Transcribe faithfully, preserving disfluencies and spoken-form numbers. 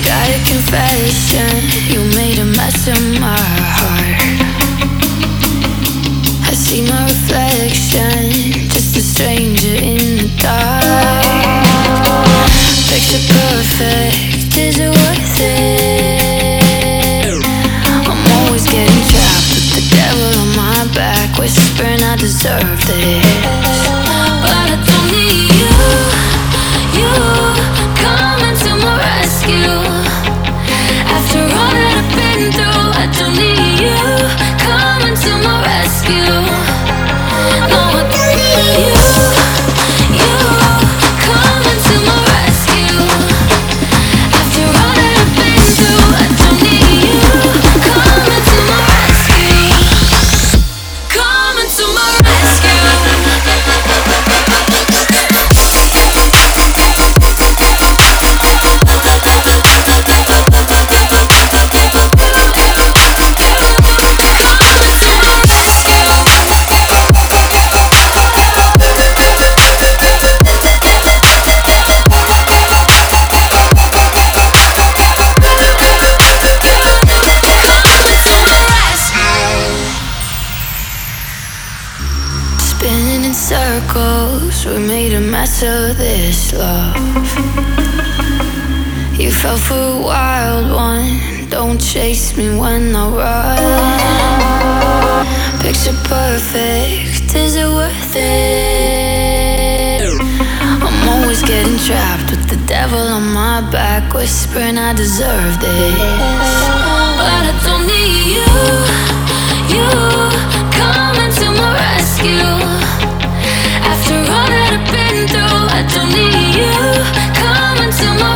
Got a confession, you made a mess of my heart. I see my reflection, just a stranger in the dark. Picture perfect, is it worth it? I'm always getting trapped with the devil on my back, whispering I deserve this. But I don't need you, you coming to my rescue. After all that I've been through, I don't need you coming to my rescue. No, I don't need you, you coming to my rescue. After all that I've been through, I don't need you coming to my rescue. Coming to my rescue. Spinning in circles, we made a mess of this love. You fell for a wild one, don't chase me when I run. Picture perfect, is it worth it? I'm always getting trapped with the devil on my back, whispering I deserve this. But I don't need you, you coming to my rescue. After all that I've been through, I don't need you coming to my